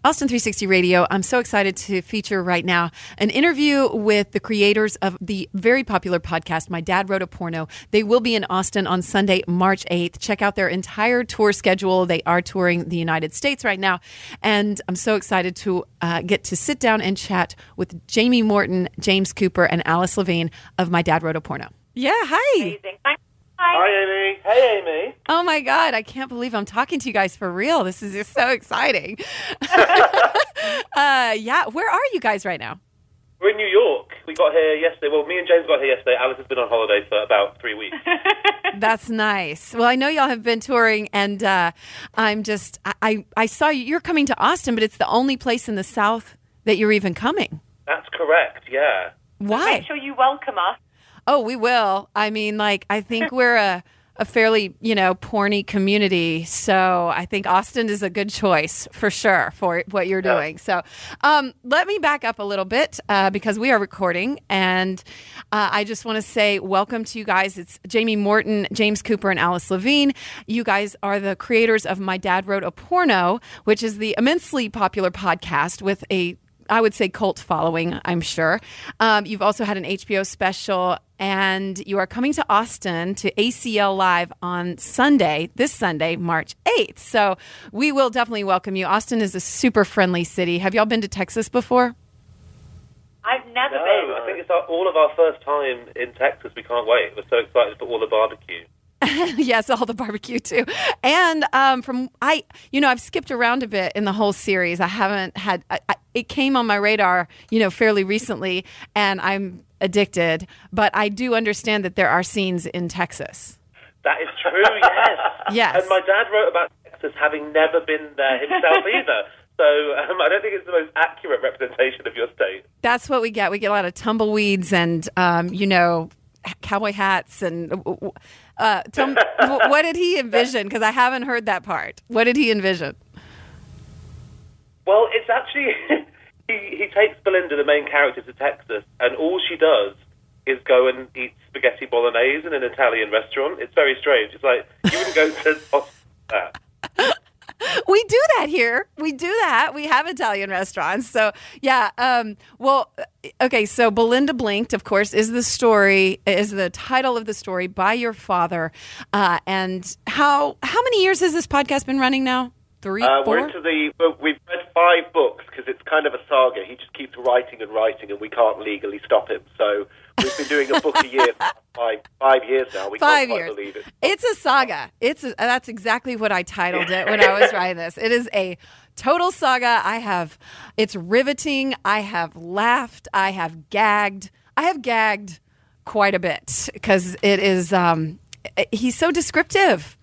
Austin 360 Radio. I'm so excited to feature right now an interview with the creators of the very popular podcast, My Dad Wrote a Porno. They will be in Austin on Sunday, March 8th. Check out their entire tour schedule. They are touring the United States right now. And I'm so excited to get to sit down and chat with Jamie Morton, James Cooper, and Alice Levine of My Dad Wrote a Porno. Yeah, hi. Amazing. Hi, Amy. Hey, Amy. Oh, my God. I can't believe I'm talking to you guys for real. This is just so exciting. Yeah, where are you guys right now? We're in New York. We got here yesterday. Well, me and James got here yesterday. Alice has been on holiday for about 3 weeks. That's nice. Well, I know y'all have been touring, and I'm just, I saw you're coming to Austin, but it's the only place in the South that you're even coming. That's correct, yeah. Why? Make sure you welcome us. Oh, we will. I mean, like, I think we're a fairly, porny community. So I think Austin is a good choice for sure for what you're doing. So let me back up a little bit because we are recording. And I just want to say welcome to you guys. It's Jamie Morton, James Cooper, and Alice Levine. You guys are the creators of My Dad Wrote a Porno, which is the immensely popular podcast with I would say cult following, I'm sure. You've also had an HBO special, and you are coming to Austin to ACL Live on this Sunday, March 8th. So we will definitely welcome you. Austin is a super friendly city. Have y'all been to Texas before? I've never been. I think it's all of our first time in Texas. We can't wait. We're so excited for all the barbecue. Yes, all the barbecue too. And I've skipped around a bit in the whole series. I haven't had, it came on my radar, fairly recently, and I'm addicted. But I do understand that there are scenes in Texas. That is true, yes. Yes. And my dad wrote about Texas having never been there himself either. So I don't think it's the most accurate representation of your state. That's what we get. We get a lot of tumbleweeds and, cowboy hats and tell me, what did he envision? Because I haven't heard that part. What did he envision? Well, it's actually he takes Belinda, the main character, to Texas, and all she does is go and eat spaghetti bolognese in an Italian restaurant. It's very strange. It's like you wouldn't go to that. We do that here. We do that. We have Italian restaurants. So, yeah. Okay. So Belinda Blinked, of course, is the title of the story by your father. And how many years has this podcast been running now? 3, 4? We've read 5 books because it's kind of a saga. He just keeps writing, and we can't legally stop him. So we've been doing a book a year for 5 years now. We can't quite believe it. It's a saga. That's exactly what I titled it when I was writing this. It is a total saga. It's riveting. I have laughed. I have gagged. I have gagged quite a bit because it is, he's so descriptive.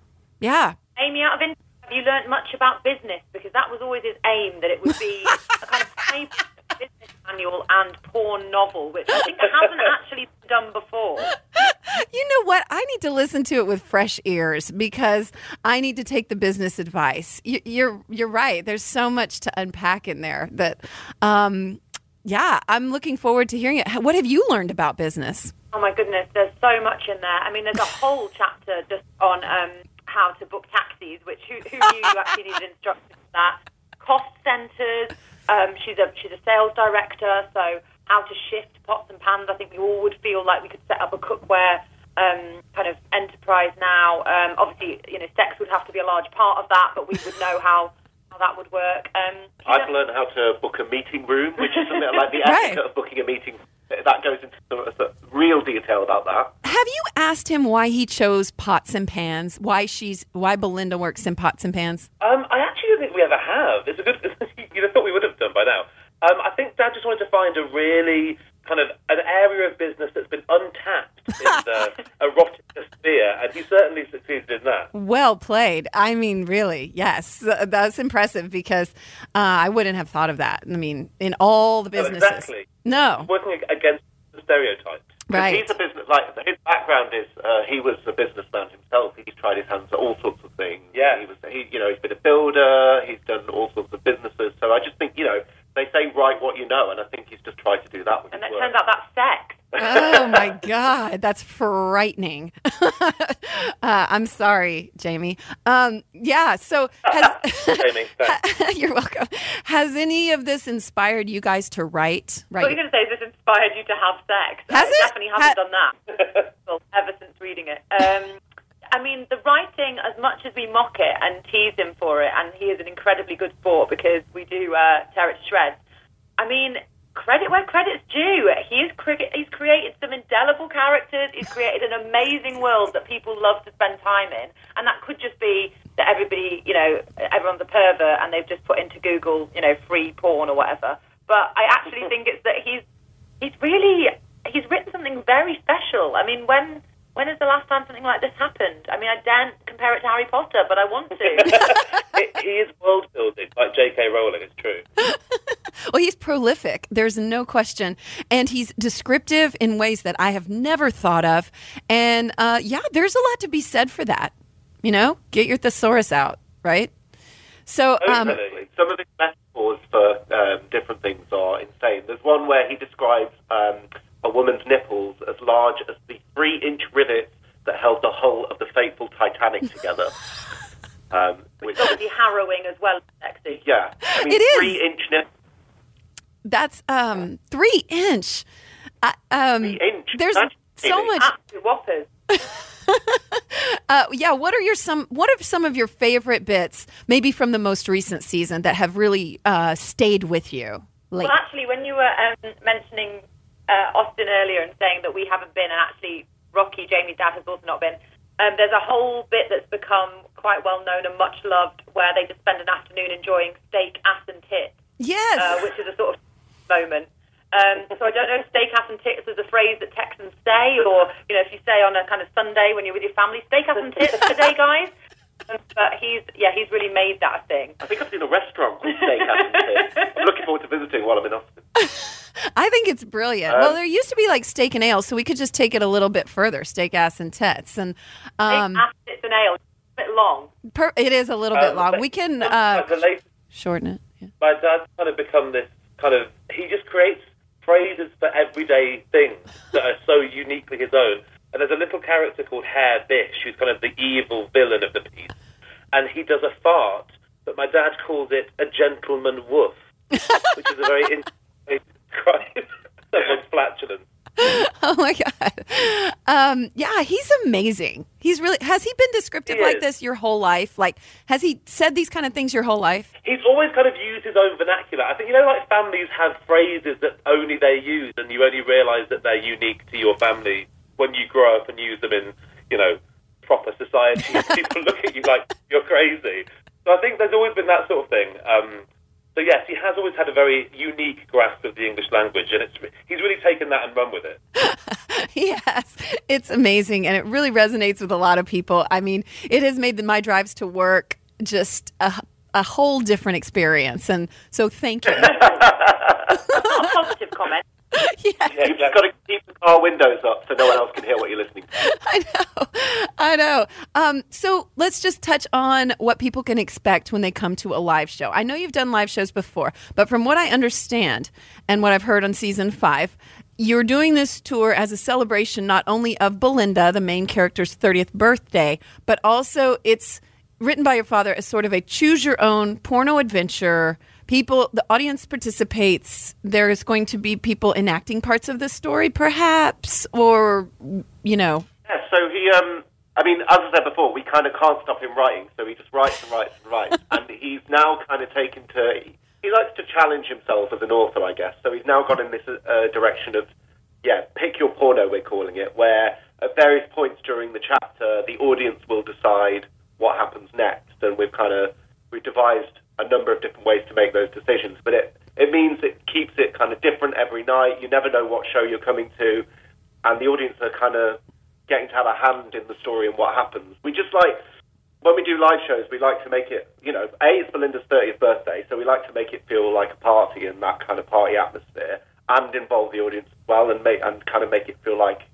Yeah. Amy, out of interest, have you learned much about business? Because that was always his aim, that it would be a kind of paper business manual and porn novel, which I think hasn't actually been done before. You know what? I need to listen to it with fresh ears because I need to take the business advice. You're right. There's so much to unpack in there that, I'm looking forward to hearing it. What have you learned about business? Oh, my goodness. There's so much in there. I mean, there's a whole chapter just on how to book taxis, which who knew you actually needed instructions for that. Cost centers. She's a sales director, so how to shift pots and pans. I think we all would feel like we could set up a cookware kind of enterprise now. Obviously, sex would have to be a large part of that, but we would know how that would work. I've learned how to book a meeting room, which is something like the etiquette of booking a meeting. That goes into some real detail about that. Have you asked him why he chose pots and pans? Why Belinda works in pots and pans? I actually don't think we ever have. It's a good. You'd have thought we would have done by now. I think Dad just wanted to find a really kind of an area of business that's been untapped in the erotic sphere, and he certainly succeeded in that. Well played. I mean, really, yes. That's impressive because I wouldn't have thought of that. I mean, in all the businesses. Exactly. No. Working against the stereotypes. Right. He's a business, his background is, he was a businessman himself. He's tried his hands at all sorts of things. Yeah. He's been a builder, he's done all sorts of businesses. So I just think, they say write what you know, and I think he's just tried to do that with and his it work. turns out that's sex. Oh my God, that's frightening. I'm sorry, Jamie. Yeah, so Jamie, you're welcome. Has any of this inspired you guys to write? What you're going to say is this inspired you to have sex. Has it? Definitely haven't done that well, ever since reading it. I mean, the writing, as much as we mock it and tease him for it, and he is an incredibly good sport because we do tear it to shreds. I mean, credit where credit's due. He's created some indelible characters. He's created an amazing world that people love to spend time in. And that could just be that everybody, everyone's a pervert and they've just put into Google, free porn or whatever. But I actually think it's that he's written something very special. I mean, when is the last time something like this happened? I mean, I daren't compare it to Harry Potter, but I want to. He is world building, like J.K. Rowling. It's true. Well, he's prolific. There's no question. And he's descriptive in ways that I have never thought of. And there's a lot to be said for that. Get your thesaurus out, right? So, some of his metaphors for different things are insane. There's one where he describes a woman's nipples as large as the 3-inch rivets that held the hull of the fateful Titanic together. Which is obviously harrowing as well as sexy. Yeah. I mean, it is. 3-inch nipples. That's 3-inch. 3-inch. There's so much. Absolute whoppers. What are some of your favorite bits, maybe from the most recent season, that have really stayed with you? Well, actually, when you were mentioning Austin earlier and saying that we haven't been, and actually Rocky, Jamie's dad, has also not been, there's a whole bit that's become quite well known and much loved where they just spend an afternoon enjoying steak, ass and tits. Yes. Which is a sort of moment. So I don't know if steak, ass and tits is a phrase that Texans say, or, if you say on a kind of Sunday when you're with your family, steak, ass and tits today, guys. But he's really made that a thing. I think I've seen a restaurant called Steak, Ass and Tits. I'm looking forward to visiting while I'm in Austin. I think it's brilliant. Well, there used to be like steak and ale, so we could just take it a little bit further, steak, ass, and tits. And steak, ass, tits, and ale. It's a bit long. It is a little bit long. We can shorten it. Yeah. My dad's kind of become this he just creates phrases for everyday things that are so uniquely his own. And there's a little character called Herr Bish, who's kind of the evil villain of the piece. And he does a fart, but my dad calls it a gentleman woof, which is a very interesting way to describe someone's flatulence. Oh my God. He's amazing. Has he been descriptive like this your whole life? Like, has he said these kind of things your whole life? He's always kind of used his own vernacular. I think, like families have phrases that only they use, and you only realise that they're unique to your family when you grow up and use them in, proper society. People look at you like you're crazy. So I think there's always been that sort of thing. So yes, he has always had a very unique grasp of the English language, and he's really taken that and run with it. Yes, it's amazing, and it really resonates with a lot of people. I mean, it has made my drives to work just a whole different experience, and so thank you. That's not a positive comment. Yes. Yeah, you've just got to keep the car windows up so no one else can hear what you're listening to. I know. So let's just touch on what people can expect when they come to a live show. I know you've done live shows before, but from what I understand and what I've heard on season 5, you're doing this tour as a celebration not only of Belinda, the main character's 30th birthday, but also it's written by your father as sort of a choose-your-own porno adventure. The audience participates. There is going to be people enacting parts of the story, perhaps, or, Yeah, so he, as I said before, we kind of can't stop him writing, so he just writes and writes and writes. And he's now kind of taken he likes to challenge himself as an author, I guess. So he's now got in this direction of, pick your porno, we're calling it, where at various points during the chapter, the audience will decide what happens next. And we've devised a number of different ways to make those decisions, but it means it keeps it kind of different every night. You never know what show you're coming to, and the audience are kind of getting to have a hand in the story and what happens. We just when we do live shows, we like to make it, it's Belinda's 30th birthday, so we like to make it feel like a party and that kind of party atmosphere, and involve the audience as well, and kind of make it feel like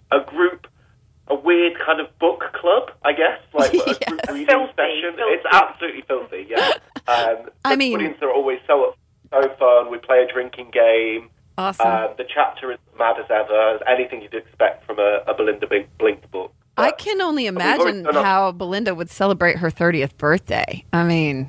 a weird kind of book club, I guess, like a group reading session. It's absolutely filthy, yeah. The audience are always so fun. We play a drinking game. Awesome. The chapter is mad as ever, anything you'd expect from a Belinda Blinked book. I can only imagine how Belinda would celebrate her 30th birthday. I mean...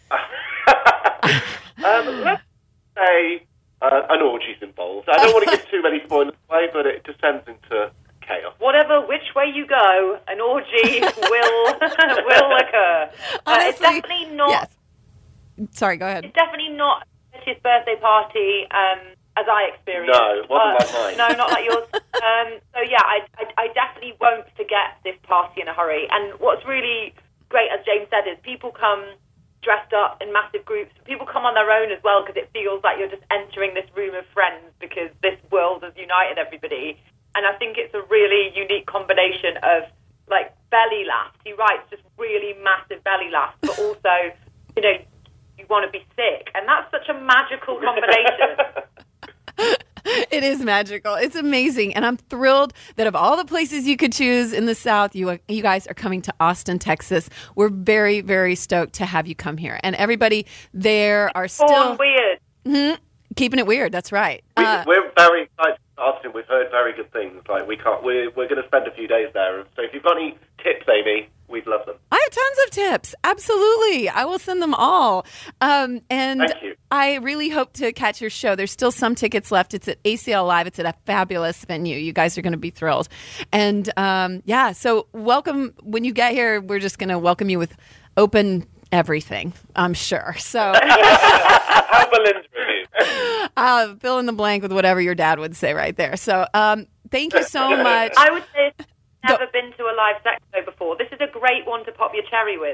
let's say an orgy's involved. I don't want to give too many spoilers away, but it descends into chaos. Whatever, which way you go, an orgy will occur. Honestly, it's definitely not... Yes. Sorry, go ahead. It's definitely not his birthday party as I experienced. No, it wasn't like mine. No, not like yours. So yeah, I definitely won't forget this party in a hurry. And what's really great, as James said, is people come dressed up in massive groups. People come on their own as well because it feels like you're just entering this room of friends because this world has united everybody. And I think it's a really unique combination of like belly laughs. He writes just really massive belly laughs, but also, you know, you want to be sick. And that's such a magical combination. It is magical. It's amazing. And I'm thrilled that of all the places you could choose in the South, you guys are coming to Austin, Texas. We're very, very stoked to have you come here. And everybody there are still... weird. Mm-hmm, keeping it weird. That's right. We're very excited for Austin. We've heard very good things. Like we're going to spend a few days there. So if you've got any tips, Amy, we'd love them. I have tons of tips. Absolutely. I will send them all. And Thank you. I really hope to catch your show. There's still some tickets left. It's at ACL Live. It's at a fabulous venue. You guys are going to be thrilled. And so welcome. When you get here, we're just going to welcome you with open everything, I'm sure. So How Belinda review? fill in the blank with whatever your dad would say right there. So thank you so much. I would say never been to a live sex show before. This is a great one to pop your cherry with.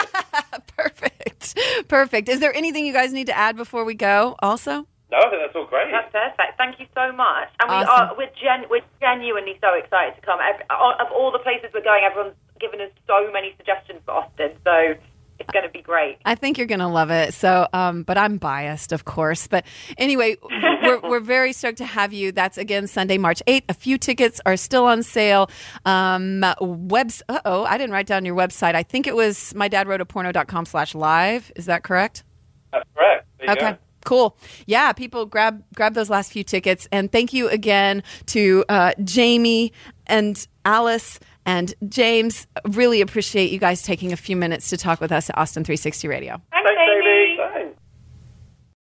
Perfect. Is there anything you guys need to add before we go also? No, I think that's all great. That's perfect. Thank you so much. And Awesome. we're genuinely so excited to come. Of all the places we're going, everyone's given us so many suggestions for Austin. So it's going to be great. I think you're going to love it. So, but I'm biased, of course. But anyway, we're very stoked to have you. That's again Sunday, March 8th. A few tickets are still on sale. I didn't write down your website. I think it was mydadwroteaporno.com/live. Is that correct? That's correct. There you Okay. go. Cool. Yeah, people grab those last few tickets. And thank you again to Jamie and Alice and James. Really appreciate you guys taking a few minutes to talk with us at Austin 360 Radio. Thanks